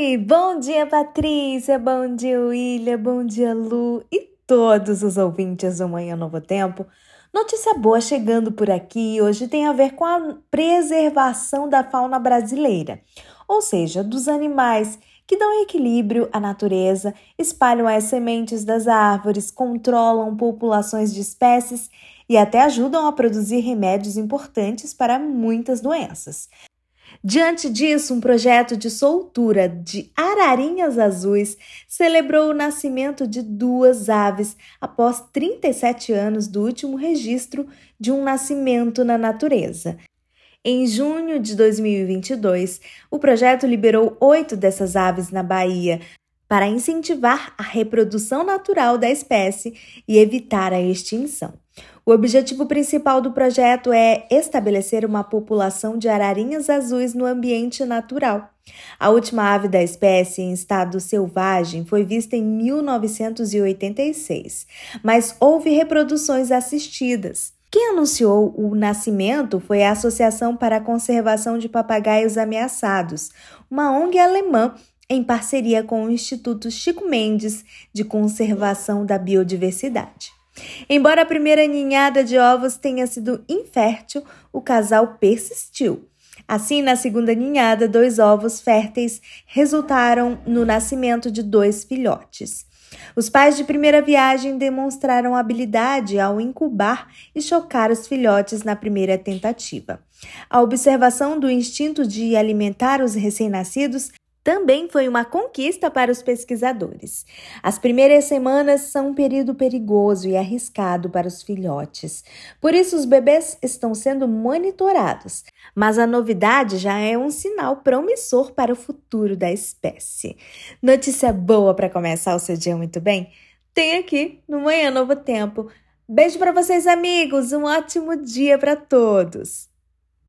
Oi, bom dia Patrícia, bom dia William, bom dia Lu e todos os ouvintes do Manhã Novo Tempo. Notícia boa chegando por aqui, hoje tem a ver com a preservação da fauna brasileira, ou seja, dos animais que dão equilíbrio à natureza, espalham as sementes das árvores, controlam populações de espécies e até ajudam a produzir remédios importantes para muitas doenças. Diante disso, um projeto de soltura de ararinhas azuis celebrou o nascimento de duas aves após 37 anos do último registro de um nascimento na natureza. Em junho de 2022, o projeto liberou 8 dessas aves na Bahia para incentivar a reprodução natural da espécie e evitar a extinção. O objetivo principal do projeto é estabelecer uma população de ararinhas azuis no ambiente natural. A última ave da espécie em estado selvagem foi vista em 1986, mas houve reproduções assistidas. Quem anunciou o nascimento foi a Associação para a Conservação de Papagaios Ameaçados, uma ONG alemã em parceria com o Instituto Chico Mendes de Conservação da Biodiversidade. Embora a primeira ninhada de ovos tenha sido infértil, o casal persistiu. Assim, na segunda ninhada, 2 ovos férteis resultaram no nascimento de 2 filhotes. Os pais de primeira viagem demonstraram habilidade ao incubar e chocar os filhotes na primeira tentativa. A observação do instinto de alimentar os recém-nascidos também foi uma conquista para os pesquisadores. As primeiras semanas são um período perigoso e arriscado para os filhotes. Por isso, os bebês estão sendo monitorados. Mas a novidade já é um sinal promissor para o futuro da espécie. Notícia boa para começar o seu dia muito bem? Tem aqui no Manhã Novo Tempo. Beijo para vocês, amigos. Um ótimo dia para todos.